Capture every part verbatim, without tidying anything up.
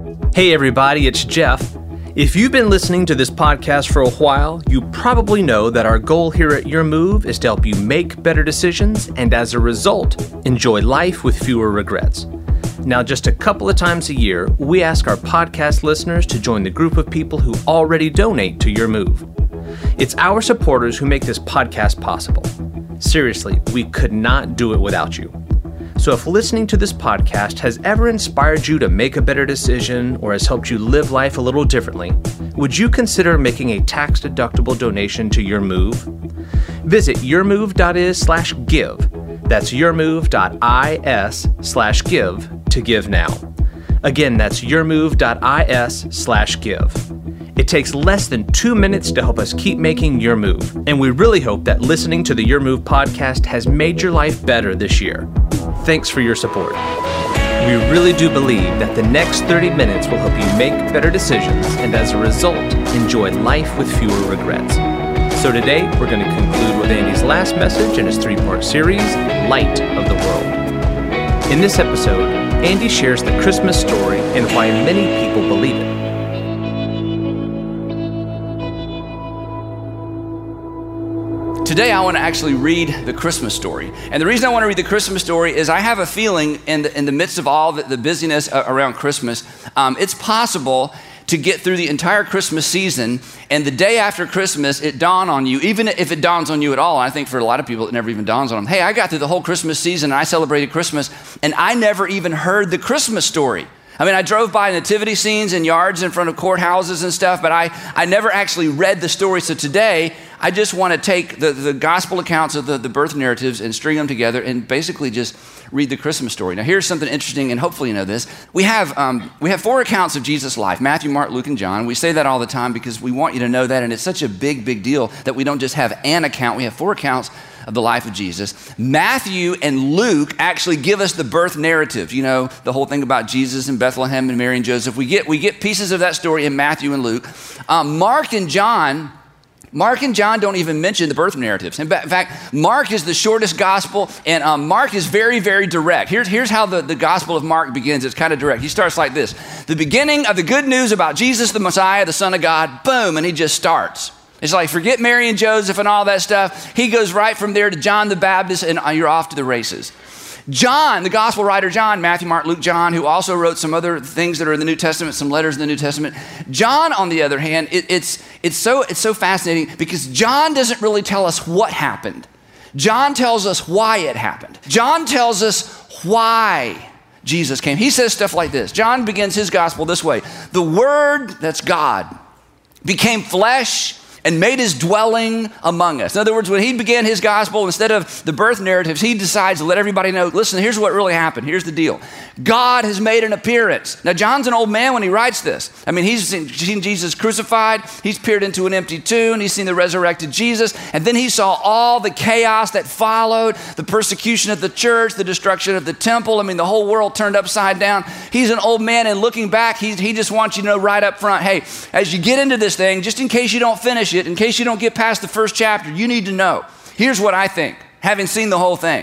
Hey everybody, it's Jeff. If you've been listening to this podcast for a while, you probably know that our goal here at Your Move is to help you make better decisions and as a result, enjoy life with fewer regrets. Now, just a couple of times a year, we ask our podcast listeners to join the group of people who already donate to Your Move. It's our supporters who make this podcast possible. Seriously, we could not do it without you. So if listening to this podcast has ever inspired you to make a better decision or has helped you live life a little differently, would you consider making a tax-deductible donation to Your Move? Visit yourmove.is slash give. That's yourmove.is slash give to give now. Again, that's yourmove.is slash give. It takes less than two minutes to help us keep making Your Move, and we really hope that listening to the Your Move podcast has made your life better this year. Thanks for your support. We really do believe that the next thirty minutes will help you make better decisions and as a result, enjoy life with fewer regrets. So today, we're going to conclude with Andy's last message in his three-part series, Light of the World. In this episode, Andy shares the Christmas story and why many people believe it. Today, I want to actually read the Christmas story. And the reason I want to read the Christmas story is I have a feeling in the, in the midst of all the, the busyness around Christmas, um, it's possible to get through the entire Christmas season, and the day after Christmas, it dawned on you, even if it dawns on you at all, and I think for a lot of people, it never even dawns on them, hey, I got through the whole Christmas season, and I celebrated Christmas, and I never even heard the Christmas story. I mean, I drove by nativity scenes and yards in front of courthouses and stuff, but I, I never actually read the story. So today, I just want to take the, the gospel accounts of the, the birth narratives and string them together and basically just read the Christmas story. Now, here's something interesting, and hopefully you know this. We have um, we have four accounts of Jesus' life, Matthew, Mark, Luke, and John. We say that all the time because we want you to know that, and it's such a big, big deal that we don't just have an account. We have four accounts of the life of Jesus. Matthew and Luke actually give us the birth narrative, you know, the whole thing about Jesus in Bethlehem and Mary and Joseph. We get we get pieces of that story in Matthew and Luke. Um, Mark and John, Mark and John don't even mention the birth narratives. In fact, Mark is the shortest gospel, and um, Mark is very, very direct. Here's, here's how the, the gospel of Mark begins. It's kind of direct. He starts like this. The beginning of the good news about Jesus, the Messiah, the Son of God, boom, and he just starts. It's like, forget Mary and Joseph and all that stuff. He goes right from there to John the Baptist, and you're off to the races. John, the gospel writer John, Matthew, Mark, Luke, John, who also wrote some other things that are in the New Testament, some letters in the New Testament. John, on the other hand, it, it's, it's, so, it's so fascinating because John doesn't really tell us what happened. John tells us why it happened. John tells us why Jesus came. He says stuff like this. John begins his gospel this way. The Word, that's God, became flesh and made his dwelling among us. In other words, when he began his gospel, instead of the birth narratives, he decides to let everybody know, listen, here's what really happened. Here's the deal. God has made an appearance. Now, John's an old man when he writes this. I mean, he's seen, seen Jesus crucified. He's peered into an empty tomb. He's seen the resurrected Jesus. And then he saw all the chaos that followed, the persecution of the church, the destruction of the temple. I mean, the whole world turned upside down. He's an old man, and looking back, he, he just wants you to know right up front, hey, as you get into this thing, just in case you don't finish it, in case you don't get past the first chapter, you need to know. Here's what I think, having seen the whole thing.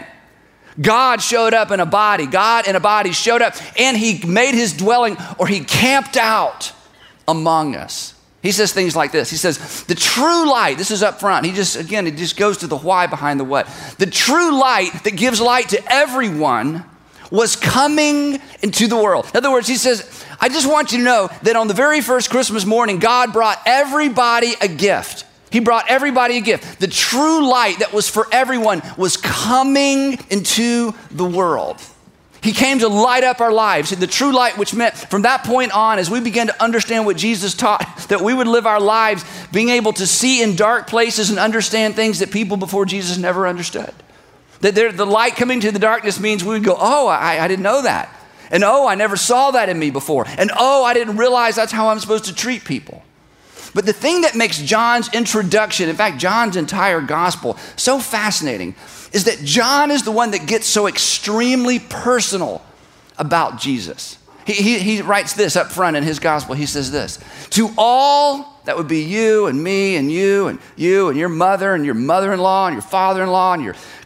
God showed up in a body. God in a body showed up, and he made his dwelling, or he camped out among us. He says things like this. He says, the true light, this is up front. He just, again, it just goes to the why behind the what. The true light that gives light to everyone was coming into the world. In other words, he says, I just want you to know that on the very first Christmas morning, God brought everybody a gift. He brought everybody a gift. The true light that was for everyone was coming into the world. He came to light up our lives. The true light, which meant from that point on, as we began to understand what Jesus taught, that we would live our lives being able to see in dark places and understand things that people before Jesus never understood. That the light coming to the darkness means we would go, oh, I, I didn't know that. And oh, I never saw that in me before. And oh, I didn't realize that's how I'm supposed to treat people. But the thing that makes John's introduction, in fact, John's entire gospel, so fascinating is that John is the one that gets so extremely personal about Jesus. He, he, he writes this up front in his gospel. He says this, to all, that would be you and me and you and you and your mother and your mother-in-law and your father-in-law and your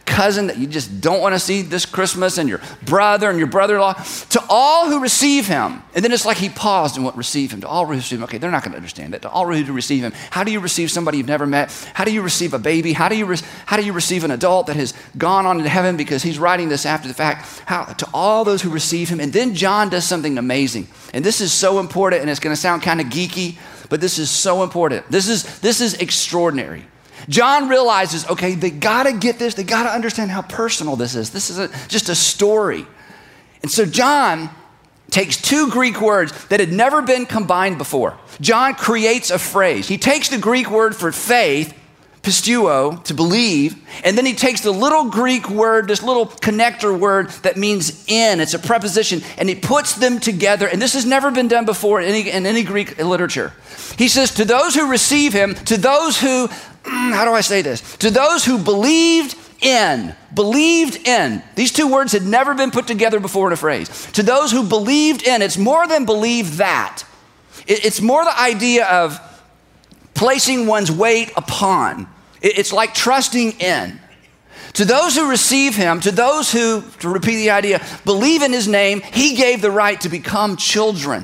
cousin that you just don't want to see this Christmas, and your brother and your brother-in-law, to all who receive him. And then it's like he paused and went, receive him. To all who receive him. Okay, they're not going to understand that. To all who receive him. How do you receive somebody you've never met? How do you receive a baby? How do you, re- how do you receive an adult that has gone on into heaven, because he's writing this after the fact? How, to all those who receive him. And then John does something amazing. And this is so important, and it's going to sound kind of geeky, but this is so important. This is, this is extraordinary. John realizes, okay, they got to get this. They got to understand how personal this is. This is a, just a story. And so John takes two Greek words that had never been combined before. John creates a phrase. He takes the Greek word for faith, pisteuo, to believe, and then he takes the little Greek word, this little connector word that means in. It's a preposition, and he puts them together, and this has never been done before in any, in any Greek literature. He says, to those who receive him, to those who, how do I say this? To those who believed in, believed in. These two words had never been put together before in a phrase. To those who believed in, it's more than believe that. It's more the idea of placing one's weight upon. It's like trusting in. To those who receive him, to those who, to repeat the idea, believe in his name, he gave the right to become children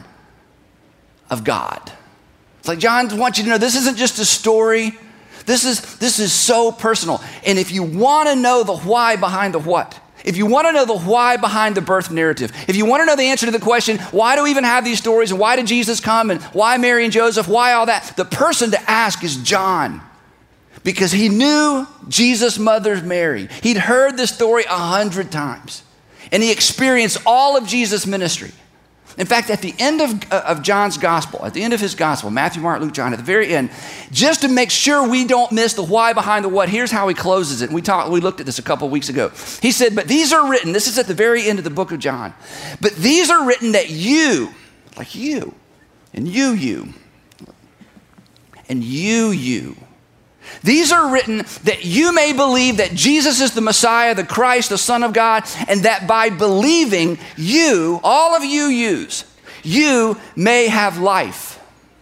of God. It's like John wants you to know this isn't just a story. This is, this is so personal. And if you want to know the why behind the what, if you want to know the why behind the birth narrative, if you want to know the answer to the question, why do we even have these stories, and why did Jesus come, and why Mary and Joseph, why all that, the person to ask is John. Because he knew Jesus' mother Mary. He'd heard this story a hundred times. And he experienced all of Jesus' ministry. In fact, at the end of, uh, of John's gospel, at the end of his gospel, Matthew, Mark, Luke, John, at the very end, just to make sure we don't miss the why behind the what, here's how he closes it. And we talked, we looked at this a couple of weeks ago. He said, but these are written, this is at the very end of the book of John, but these are written that you, like you, and you, you, and you, you, these are written that you may believe that Jesus is the Messiah, the Christ, the Son of God, and that by believing you, all of you yous, you may have life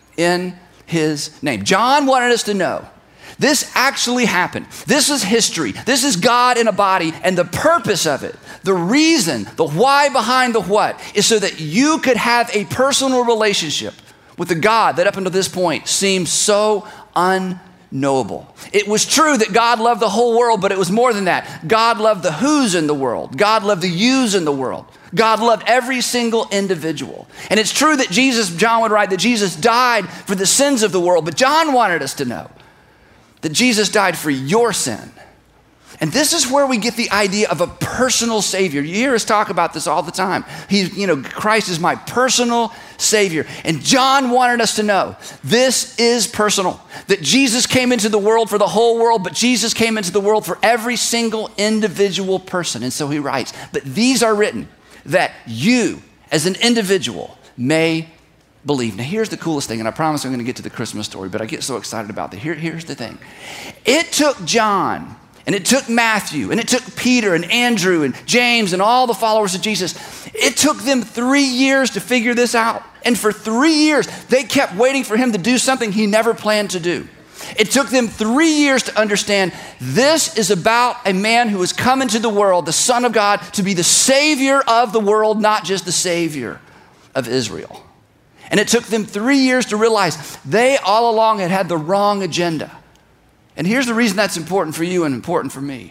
in his name. John wanted us to know this actually happened. This is history. This is God in a body, and the purpose of it, the reason, the why behind the what, is so that you could have a personal relationship with the God that up until this point seemed so unknowable. Knowable. It was true that God loved the whole world, but it was more than that. God loved the who's in the world. God loved the you's in the world. God loved every single individual. And it's true that Jesus, John would write, that Jesus died for the sins of the world, but John wanted us to know that Jesus died for your sin. And this is where we get the idea of a personal Savior. You hear us talk about this all the time. He's, you know, Christ is my personal Savior. And John wanted us to know this is personal. That Jesus came into the world for the whole world, but Jesus came into the world for every single individual person. And so he writes, but these are written that you as an individual may believe. Now here's the coolest thing, and I promise I'm going to get to the Christmas story, but I get so excited about that. Here, here's the thing. It took John, and it took Matthew, and it took Peter and Andrew and James and all the followers of Jesus. It took them three years to figure this out. And for three years, they kept waiting for him to do something he never planned to do. It took them three years to understand this is about a man who has come into the world, the Son of God, to be the Savior of the world, not just the Savior of Israel. And it took them three years to realize they all along had had the wrong agenda. And here's the reason that's important for you and important for me,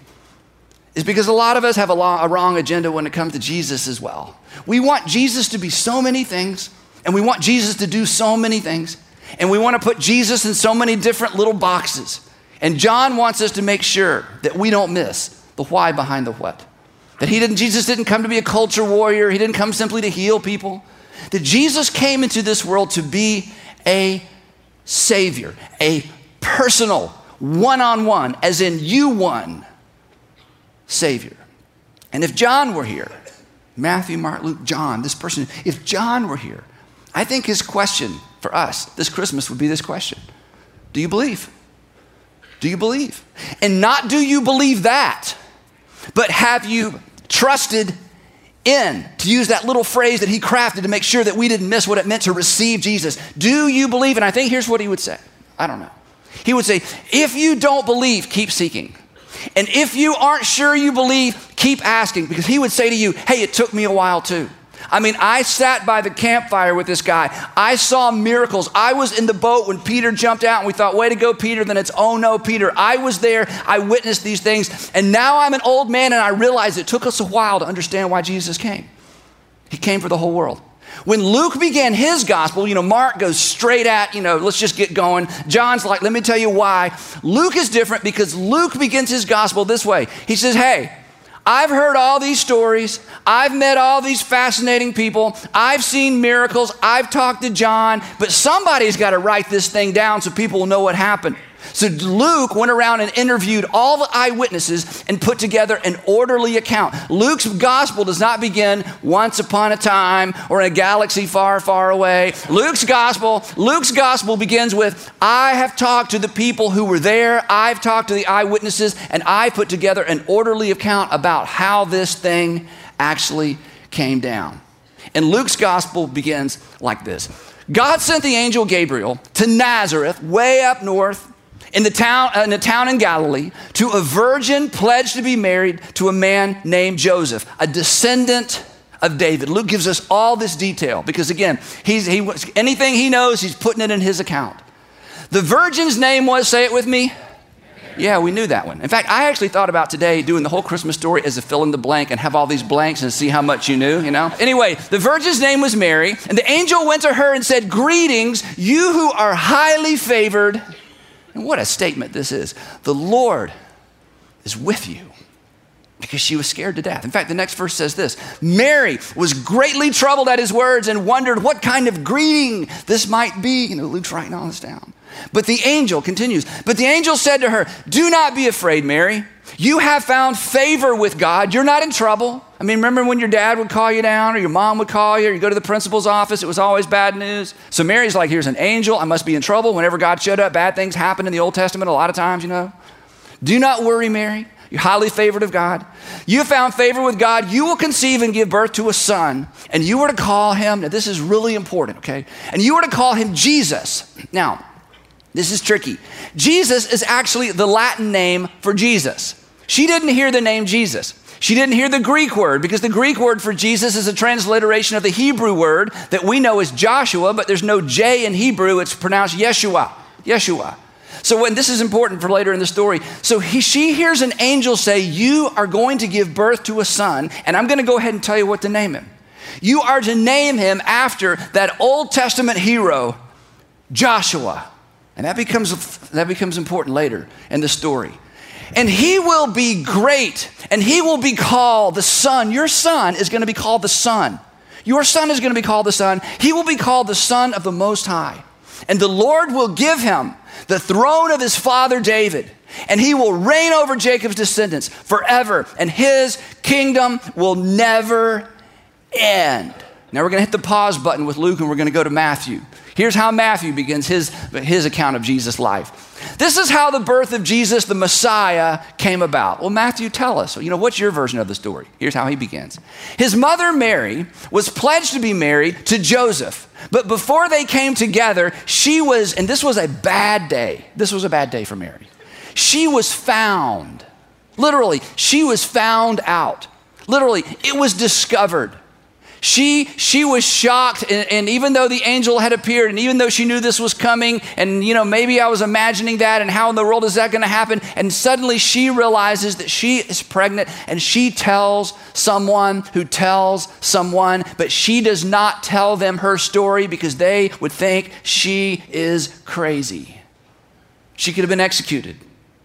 is because a lot of us have a, long, a wrong agenda when it comes to Jesus as well. We want Jesus to be so many things, and we want Jesus to do so many things, and we want to put Jesus in so many different little boxes. And John wants us to make sure that we don't miss the why behind the what. That he didn't, Jesus didn't come to be a culture warrior. He didn't come simply to heal people. That Jesus came into this world to be a Savior, a personal, one-on-one, as in you one, Savior. And if John were here, Matthew, Mark, Luke, John, this person, if John were here, I think his question for us this Christmas would be this question. Do you believe? Do you believe? And not do you believe that, but have you trusted in, to use that little phrase that he crafted to make sure that we didn't miss what it meant to receive Jesus. Do you believe? And I think here's what he would say. I don't know. He would say, if you don't believe, keep seeking. And if you aren't sure you believe, keep asking, because he would say to you, hey, it took me a while too. I mean, I sat by the campfire with this guy. I saw miracles. I was in the boat when Peter jumped out and we thought, way to go, Peter. Then it's, oh no, Peter. I was there. I witnessed these things. And now I'm an old man and I realize it took us a while to understand why Jesus came. He came for the whole world. When Luke began his gospel, you know, Mark goes straight at, you know, let's just get going. John's like, let me tell you why. Luke is different because Luke begins his gospel this way. He says, hey, I've heard all these stories. I've met all these fascinating people. I've seen miracles. I've talked to John, but somebody's got to write this thing down so people will know what happened. So Luke went around and interviewed all the eyewitnesses and put together an orderly account. Luke's gospel does not begin once upon a time or in a galaxy far, far away. Luke's gospel, Luke's gospel begins with, I have talked to the people who were there. I've talked to the eyewitnesses, and I put together an orderly account about how this thing actually came down. And Luke's gospel begins like this. God sent the angel Gabriel to Nazareth, way up north, in the town, in a town in Galilee, to a virgin pledged to be married to a man named Joseph, a descendant of David. Luke gives us all this detail because, again, he's, he, anything he knows, he's putting it in his account. The virgin's name was, say it with me. Yeah, we knew that one. In fact, I actually thought about today doing the whole Christmas story as a fill in the blank and have all these blanks and see how much you knew, you know? Anyway, the virgin's name was Mary, and the angel went to her and said, greetings, you who are highly favored. And what a statement this is. The Lord is with you, because she was scared to death. In fact, the next verse says this. Mary was greatly troubled at his words and wondered what kind of greeting this might be. You know, Luke's writing all this down. But the angel continues. But the angel said to her, do not be afraid, Mary. You have found favor with God. You're not in trouble. I mean, remember when your dad would call you down or your mom would call you or you go to the principal's office, it was always bad news. So Mary's like, here's an angel. I must be in trouble. Whenever God showed up, bad things happened in the Old Testament a lot of times, you know. Do not worry, Mary. You're highly favored of God. You have found favor with God. You will conceive and give birth to a son, and you are to call him, now this is really important, okay? And you are to call him Jesus. Now, this is tricky. Jesus is actually the Latin name for Jesus. She didn't hear the name Jesus. She didn't hear the Greek word, because the Greek word for Jesus is a transliteration of the Hebrew word that we know as Joshua, but there's no J in Hebrew. It's pronounced Yeshua, Yeshua. So when this is important for later in the story. So he, she hears an angel say, you are going to give birth to a son, and I'm going to go ahead and tell you what to name him. You are to name him after that Old Testament hero, Joshua. And that becomes, that becomes important later in the story. And he will be great, and he will be called the Son. Your son is going to be called the Son. Your son is going to be called the Son. He will be called the Son of the Most High. And the Lord will give him the throne of his father David, and he will reign over Jacob's descendants forever, and his kingdom will never end. Now we're going to hit the pause button with Luke, and we're going to go to Matthew. Here's how Matthew begins his, his account of Jesus' life. This is how the birth of Jesus, the Messiah, came about. Well, Matthew, tell us. You know, what's your version of the story? Here's how he begins. His mother, Mary, was pledged to be married to Joseph. But before they came together, she was, and this was a bad day. This was a bad day for Mary. She was found. Literally, she was found out. Literally, it was discovered. She, she was shocked, and, and even though the angel had appeared, and even though she knew this was coming, and you know, maybe I was imagining that, and how in the world is that going to happen? And suddenly she realizes that she is pregnant, and she tells someone who tells someone, but she does not tell them her story because they would think she is crazy. She could have been executed.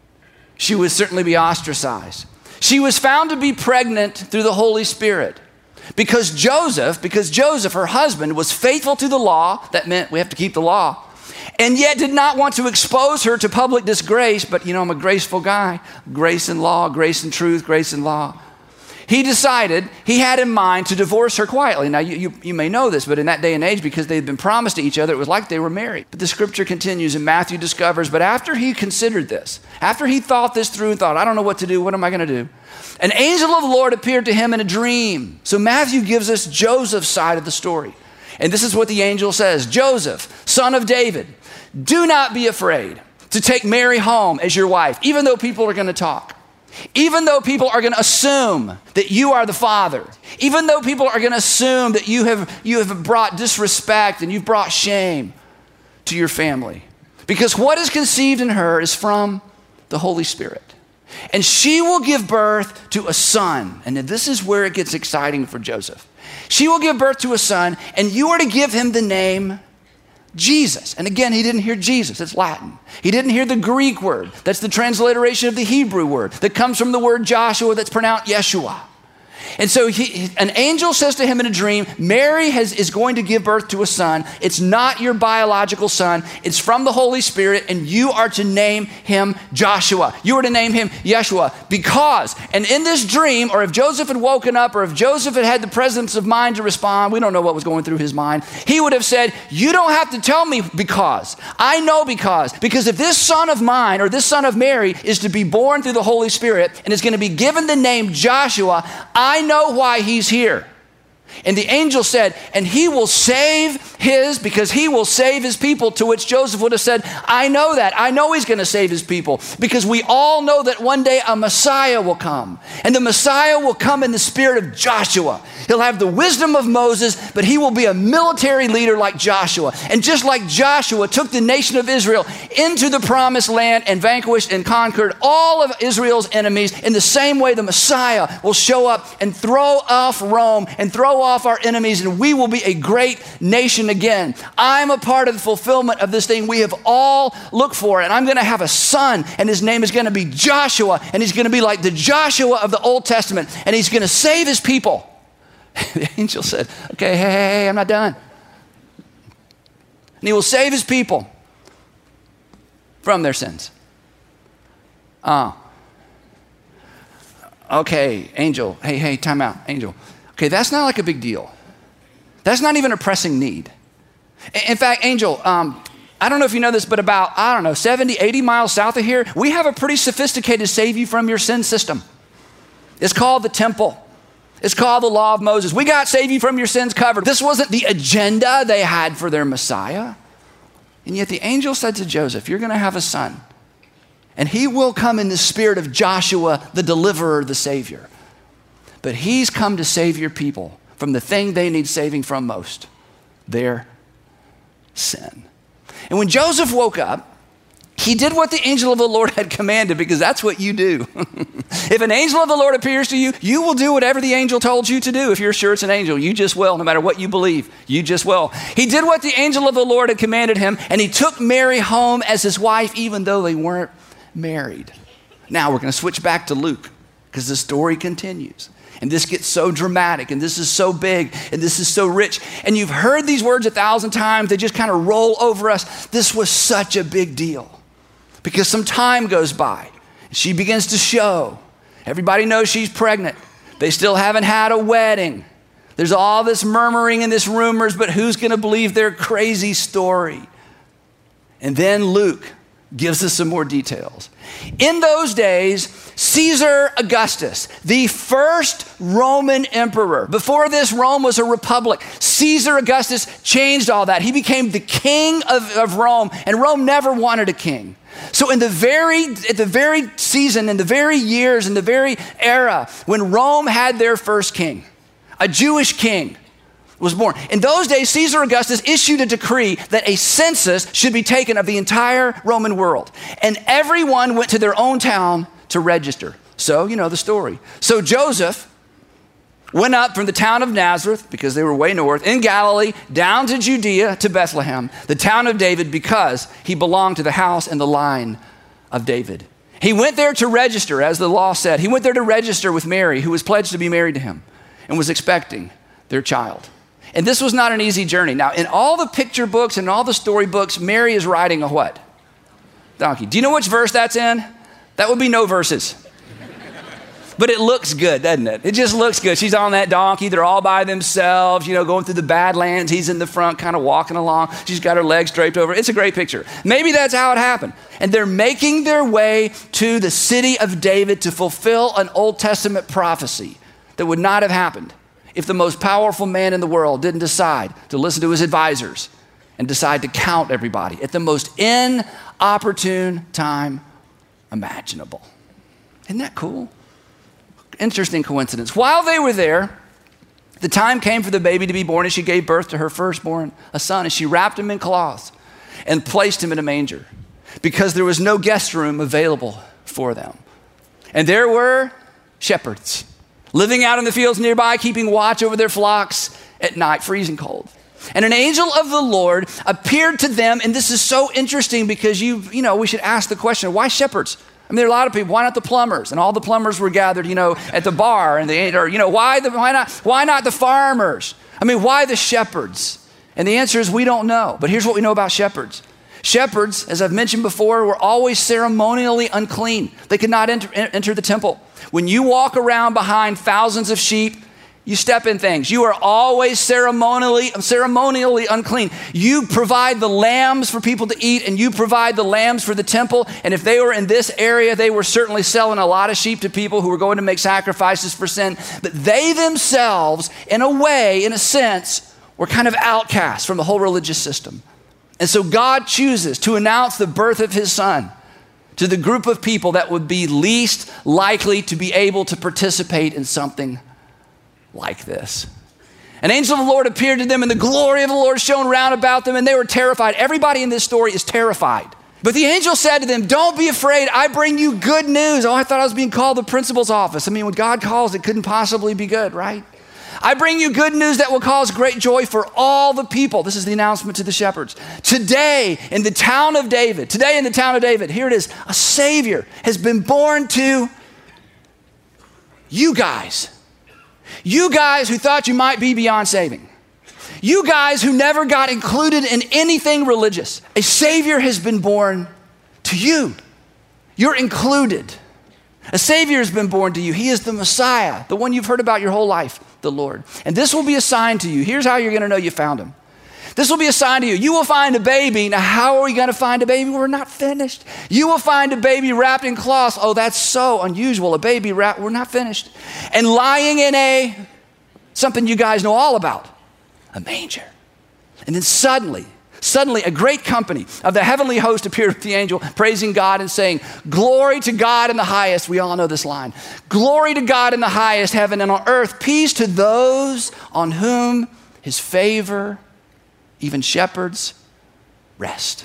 She would certainly be ostracized. She was found to be pregnant through the Holy Spirit. Because Joseph, because Joseph, her husband, was faithful to the law. That meant we have to keep the law. And yet did not want to expose her to public disgrace. But, you know, I'm a graceful guy. Grace and law, grace and truth, grace and law. He decided, he had in mind to divorce her quietly. Now, you, you, you may know this, but in that day and age, because they had been promised to each other, it was like they were married. But the scripture continues, and Matthew discovers, but after he considered this, after he thought this through and thought, I don't know what to do, what am I going to do? An angel of the Lord appeared to him in a dream. So Matthew gives us Joseph's side of the story. And this is what the angel says, Joseph, son of David, do not be afraid to take Mary home as your wife, even though people are going to talk. Even though people are going to assume that you are the father, even though people are going to assume that you have, you have brought disrespect and you've brought shame to your family. Because what is conceived in her is from the Holy Spirit. And she will give birth to a son. And this is where it gets exciting for Joseph. She will give birth to a son, and you are to give him the name Jesus. And again, he didn't hear Jesus. It's Latin. He didn't hear the Greek word. That's the transliteration of the Hebrew word that comes from the word Joshua that's pronounced Yeshua. And so he, an angel says to him in a dream, Mary has, is going to give birth to a son. It's not your biological son. It's from the Holy Spirit, and you are to name him Joshua. You are to name him Yeshua because, and in this dream, or if Joseph had woken up, or if Joseph had had the presence of mind to respond, we don't know what was going through his mind, he would have said, you don't have to tell me because. I know because. Because if this son of mine, or this son of Mary, is to be born through the Holy Spirit, and is going to be given the name Joshua, I know why he's here. And the angel said, and he will save his, because he will save his people, to which Joseph would have said, I know that. I know he's going to save his people, because we all know that one day a Messiah will come. And the Messiah will come in the spirit of Joshua. He'll have the wisdom of Moses, but he will be a military leader like Joshua. And just like Joshua took the nation of Israel into the promised land and vanquished and conquered all of Israel's enemies, in the same way the Messiah will show up and throw off Rome and throw off our enemies, and we will be a great nation again. I'm a part of the fulfillment of this thing we have all looked for, and I'm going to have a son, and his name is going to be Joshua, and he's going to be like the Joshua of the Old Testament, and he's going to save his people. The angel said, okay, hey, hey, hey, I'm not done. And he will save his people from their sins. Oh. Okay, angel, hey, hey, time out, angel. Okay, that's not like a big deal. That's not even a pressing need. In fact, Angel, um, I don't know if you know this, but about, I don't know, seventy, eighty miles south of here, we have a pretty sophisticated save you from your sin system. It's called the temple. It's called the law of Moses. We got save you from your sins covered. This wasn't the agenda they had for their Messiah. And yet the angel said to Joseph, you're going to have a son, and he will come in the spirit of Joshua, the deliverer, the savior. But he's come to save your people from the thing they need saving from most, their sin. And when Joseph woke up, he did what the angel of the Lord had commanded, because that's what you do. If an angel of the Lord appears to you, you will do whatever the angel told you to do. If you're sure it's an angel, you just will, no matter what you believe, you just will. He did what the angel of the Lord had commanded him, and he took Mary home as his wife, even though they weren't married. Now we're going to switch back to Luke, because the story continues. And this gets so dramatic, and this is so big, and this is so rich. And you've heard these words a thousand times. They just kind of roll over us. This was such a big deal, because some time goes by. She begins to show. Everybody knows she's pregnant. They still haven't had a wedding. There's all this murmuring and this rumors, but who's going to believe their crazy story? And then Luke gives us some more details. In those days, Caesar Augustus, the first Roman emperor, before this Rome was a republic, Caesar Augustus changed all that. He became the king of, of Rome, and Rome never wanted a king. So in the very, at the very season, in the very years, in the very era when Rome had their first king, a Jewish king was born. In those days, Caesar Augustus issued a decree that a census should be taken of the entire Roman world. And everyone went to their own town to register. So, you know the story. So Joseph went up from the town of Nazareth, because they were way north, in Galilee, down to Judea, to Bethlehem, the town of David, because he belonged to the house and the line of David. He went there to register, as the law said. He went there to register with Mary, who was pledged to be married to him and was expecting their child. And this was not an easy journey. Now, in all the picture books and all the story books, Mary is riding a what? Donkey. Do you know which verse that's in? That would be no verses. But it looks good, doesn't it? It just looks good. She's on that donkey. They're all by themselves, you know, going through the Badlands. He's in the front, kind of walking along. She's got her legs draped over. It's a great picture. Maybe that's how it happened. And they're making their way to the city of David to fulfill an Old Testament prophecy that would not have happened if the most powerful man in the world didn't decide to listen to his advisors and decide to count everybody at the most inopportune time imaginable. Isn't that cool? Interesting coincidence. While they were there, the time came for the baby to be born, and she gave birth to her firstborn, a son, and she wrapped him in cloths and placed him in a manger because there was no guest room available for them. And there were shepherds living out in the fields nearby, keeping watch over their flocks at night, freezing cold. And an angel of the Lord appeared to them, and this is so interesting because you, you know, we should ask the question, why shepherds? I mean, there are a lot of people. Why not the plumbers? And all the plumbers were gathered, you know, at the bar, and they, or you know, why the, why not, why not the farmers? I mean, why the shepherds? And the answer is we don't know. But here's what we know about shepherds. Shepherds, as I've mentioned before, were always ceremonially unclean. They could not enter, enter the temple. When you walk around behind thousands of sheep, you step in things. You are always ceremonially, ceremonially unclean. You provide the lambs for people to eat, and you provide the lambs for the temple. And if they were in this area, they were certainly selling a lot of sheep to people who were going to make sacrifices for sin. But they themselves, in a way, in a sense, were kind of outcasts from the whole religious system. And so God chooses to announce the birth of his son to the group of people that would be least likely to be able to participate in something like this. An angel of the Lord appeared to them, and the glory of the Lord shone round about them, and they were terrified. Everybody in this story is terrified. But the angel said to them, don't be afraid. I bring you good news. Oh, I thought I was being called the principal's office. I mean, when God calls, it couldn't possibly be good, right? I bring you good news that will cause great joy for all the people. This is the announcement to the shepherds. Today in the town of David, today in the town of David, here it is, a Savior has been born to you guys. You guys who thought you might be beyond saving. You guys who never got included in anything religious. A Savior has been born to you. You're included. A Savior has been born to you. He is the Messiah, the one you've heard about your whole life, the Lord. And this will be a sign to you. Here's how you're going to know you found him. This will be a sign to you. You will find a baby. Now, how are we going to find a baby? We're not finished. You will find a baby wrapped in cloths. Oh, that's so unusual. A baby wrapped. We're not finished. And lying in a, something you guys know all about, a manger. And then suddenly, suddenly a great company of the heavenly host appeared with the angel, praising God and saying, glory to God in the highest. We all know this line. Glory to God in the highest heaven, and on earth, peace to those on whom his favor, even shepherds, rest.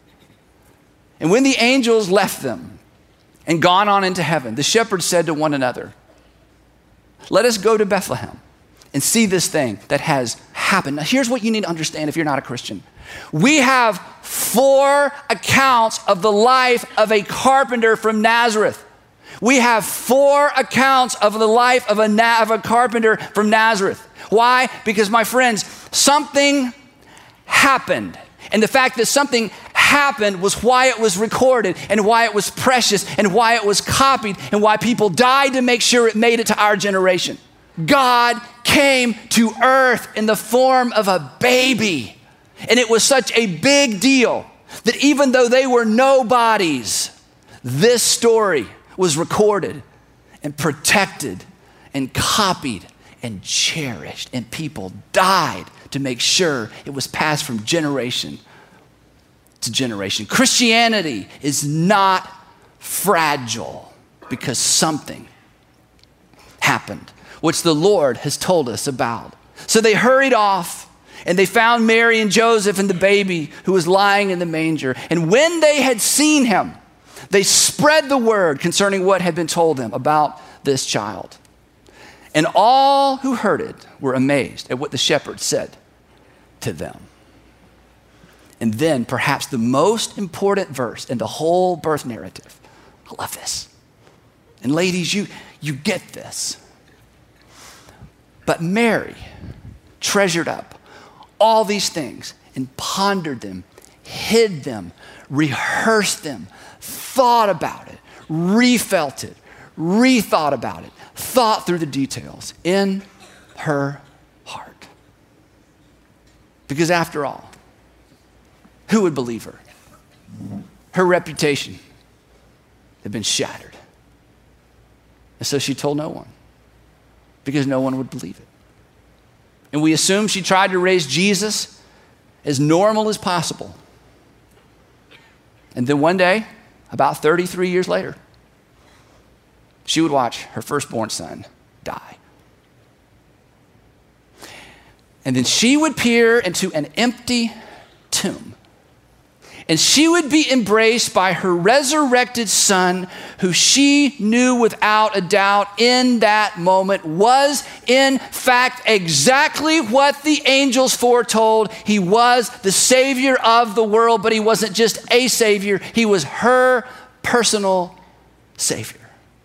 And when the angels left them and gone on into heaven, the shepherds said to one another, let us go to Bethlehem and see this thing that has happened. Now, here's what you need to understand if you're not a Christian. We have four accounts of the life of a carpenter from Nazareth. We have four accounts of the life of a, na- of a carpenter from Nazareth. Why? Because, my friends, something happened. And the fact that something happened was why it was recorded, and why it was precious, and why it was copied, and why people died to make sure it made it to our generation. God came to earth in the form of a baby. And it was such a big deal that even though they were nobodies, this story was recorded and protected and copied and cherished. And people died to make sure it was passed from generation to generation. Christianity is not fragile because something happened, which the Lord has told us about. So they hurried off, and they found Mary and Joseph and the baby who was lying in the manger. And when they had seen him, they spread the word concerning what had been told them about this child. And all who heard it were amazed at what the shepherds said to them. And then perhaps the most important verse in the whole birth narrative. I love this. And ladies, you, you get this. But Mary treasured up all these things and pondered them, hid them, rehearsed them, thought about it, refelt it, rethought about it, thought through the details in her heart. Because after all, who would believe her? Her reputation had been shattered. And so she told no one, because no one would believe it. And we assume she tried to raise Jesus as normal as possible. And then one day, about thirty-three years later, she would watch her firstborn son die. And then she would peer into an empty tomb. And she would be embraced by her resurrected son, who she knew without a doubt in that moment was, in fact, exactly what the angels foretold. He was the Savior of the world, but he wasn't just a Savior. He was her personal Savior.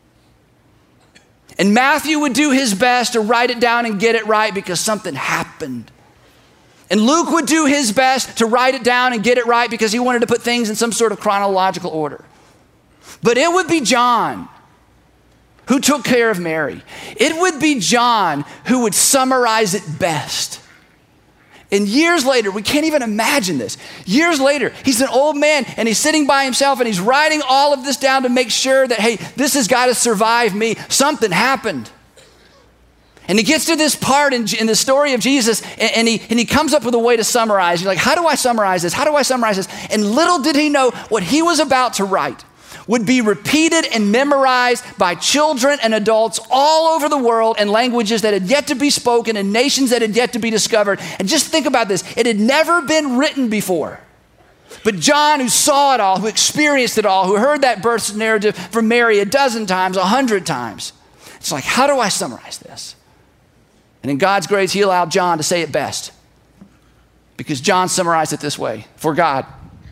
And Matthew would do his best to write it down and get it right because something happened. And Luke would do his best to write it down and get it right because he wanted to put things in some sort of chronological order. But it would be John who took care of Mary. It would be John who would summarize it best. And years later, we can't even imagine this. Years later, he's an old man and he's sitting by himself and he's writing all of this down to make sure that, hey, this has got to survive me. Something happened. And he gets to this part in, in the story of Jesus, and, and, he, and he comes up with a way to summarize. He's like, how do I summarize this? How do I summarize this? And little did he know what he was about to write would be repeated and memorized by children and adults all over the world in languages that had yet to be spoken and nations that had yet to be discovered. And just think about this. It had never been written before. But John, who saw it all, who experienced it all, who heard that birth narrative from Mary a dozen times, a hundred times, it's like, how do I summarize this? And in God's grace, he allowed John to say it best because John summarized it this way. For God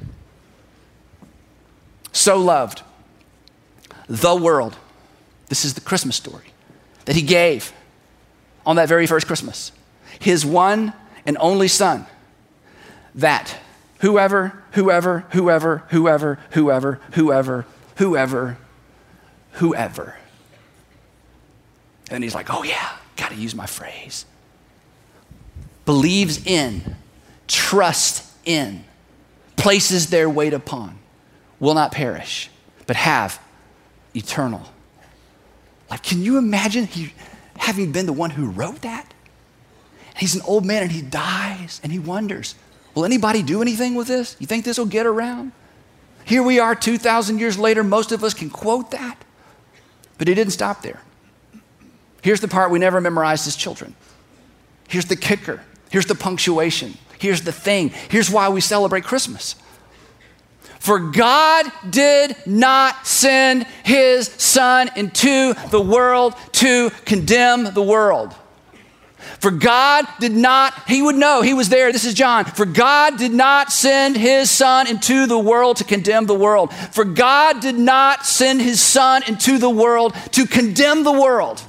so loved the world. This is the Christmas story that he gave on that very first Christmas. His one and only son, that whoever, whoever, whoever, whoever, whoever, whoever, whoever, whoever. And he's like, oh yeah. Got to use my phrase. Believes in, trusts in, places their weight upon, will not perish, but have eternal life. Can you imagine he having been the one who wrote that? He's an old man and he dies and he wonders, will anybody do anything with this? You think this will get around? Here we are two thousand years later, most of us can quote that, but he didn't stop there. Here's the part we never memorized as children. Here's the kicker. Here's the punctuation. Here's the thing. Here's why we celebrate Christmas. For God did not send his son into the world to condemn the world. For God did not, he would know, he was there, this is John. For God did not send his son into the world to condemn the world. For God did not send his son into the world to condemn the world,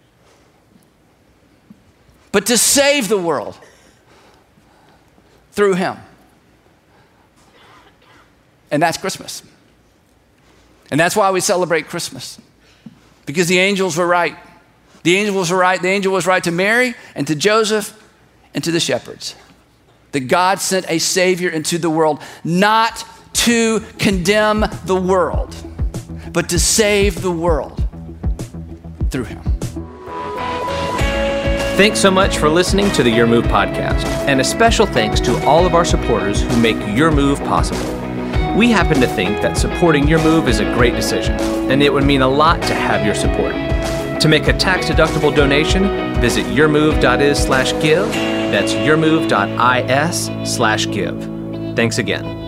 but to save the world through him. And that's Christmas. And that's why we celebrate Christmas. Because the angels were right. The angels were right. The angel was right to Mary and to Joseph and to the shepherds. That God sent a Savior into the world, not to condemn the world, but to save the world through him. Thanks so much for listening to the Your Move podcast, and a special thanks to all of our supporters who make Your Move possible. We happen to think that supporting Your Move is a great decision, and it would mean a lot to have your support. To make a tax-deductible donation, visit yourmove.is slash give. That's yourmove.is slash give. Thanks again.